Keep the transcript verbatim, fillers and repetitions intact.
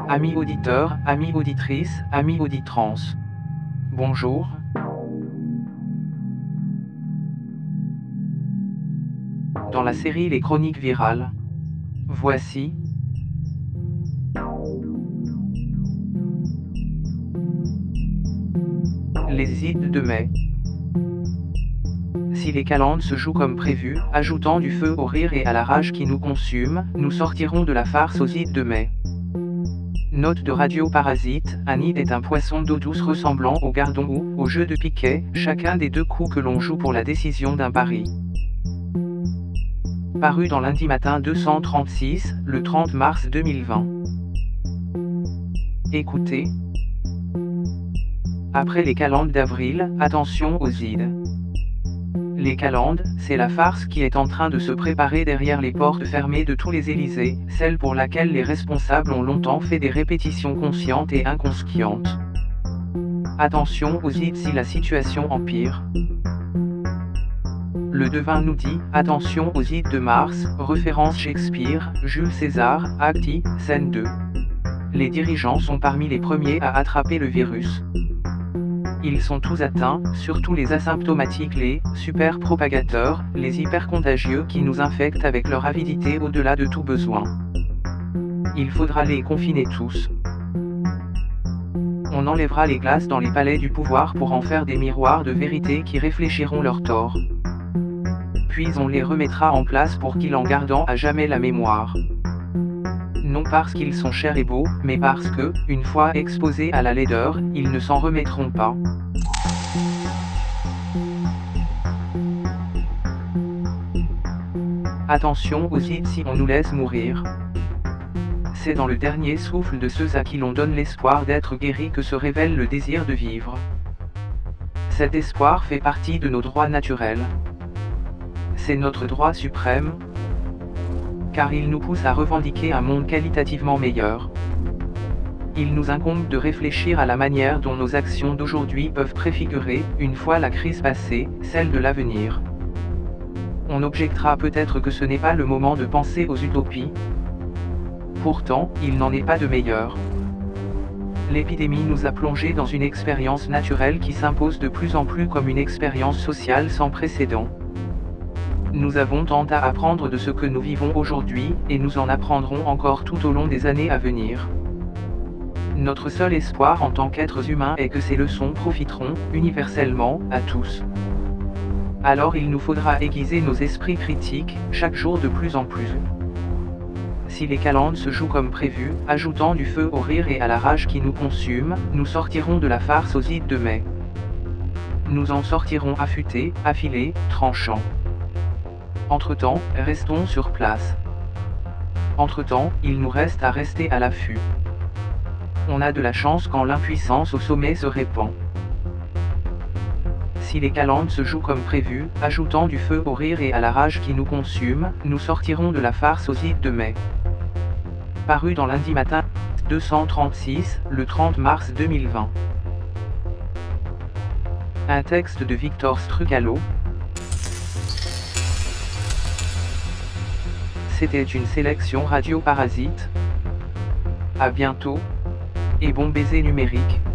Amis auditeurs, amis auditrices, amis auditrans. Bonjour. Dans la série Les Chroniques virales, voici les hits de mai. Si les calendes se jouent comme prévu, ajoutant du feu au rire et à la rage qui nous consume, nous sortirons de la farce aux hits de mai. Note de Radio Parasite, un hit est un poisson d'eau douce ressemblant au gardon ou, au jeu de piquet, chacun des deux coups que l'on joue pour la décision d'un pari. Paru dans Lundi Matin deux cent trente-six, le trente mars deux mille vingt. Écoutez. Après les calendes d'avril, attention aux ides. Les calendes, c'est la farce qui est en train de se préparer derrière les portes fermées de tous les Élysées, celle pour laquelle les responsables ont longtemps fait des répétitions conscientes et inconscientes. Attention aux ides si la situation empire. Le devin nous dit, attention aux ides de mars, référence Shakespeare, Jules César, Acte I, scène deux. Les dirigeants sont parmi les premiers à attraper le virus. Ils sont tous atteints, surtout les asymptomatiques, les super propagateurs, les hyper contagieux qui nous infectent avec leur avidité au-delà de tout besoin. Il faudra les confiner tous. On enlèvera les glaces dans les palais du pouvoir pour en faire des miroirs de vérité qui réfléchiront leurs torts. Puis on les remettra en place pour qu'ils en gardent à jamais la mémoire. Non parce qu'ils sont chers et beaux, mais parce que, une fois exposés à la laideur, ils ne s'en remettront pas. Attention aux ides si on nous laisse mourir. C'est dans le dernier souffle de ceux à qui l'on donne l'espoir d'être guéris que se révèle le désir de vivre. Cet espoir fait partie de nos droits naturels. C'est notre droit suprême, car il nous pousse à revendiquer un monde qualitativement meilleur. Il nous incombe de réfléchir à la manière dont nos actions d'aujourd'hui peuvent préfigurer, une fois la crise passée, celle de l'avenir. On objectera peut-être que ce n'est pas le moment de penser aux utopies. Pourtant, il n'en est pas de meilleur. L'épidémie nous a plongés dans une expérience naturelle qui s'impose de plus en plus comme une expérience sociale sans précédent. Nous avons tant à apprendre de ce que nous vivons aujourd'hui, et nous en apprendrons encore tout au long des années à venir. Notre seul espoir en tant qu'êtres humains est que ces leçons profiteront, universellement, à tous. Alors il nous faudra aiguiser nos esprits critiques, chaque jour de plus en plus. Si les calendes se jouent comme prévu, ajoutant du feu au rire et à la rage qui nous consume, nous sortirons de la farce aux ides de mai. Nous en sortirons affûtés, affilés, tranchants. Entre-temps, restons sur place. Entre-temps, il nous reste à rester à l'affût. On a de la chance quand l'impuissance au sommet se répand. Si les calendes se jouent comme prévu, ajoutant du feu au rire et à la rage qui nous consume, nous sortirons de la farce aux ides de mai. Paru dans Lundi Matin deux cent trente-six, le trente mars deux mille vingt. Un texte de Victor Strucalo. C'était une sélection Radio Parasite. À bientôt, et bon baiser numérique.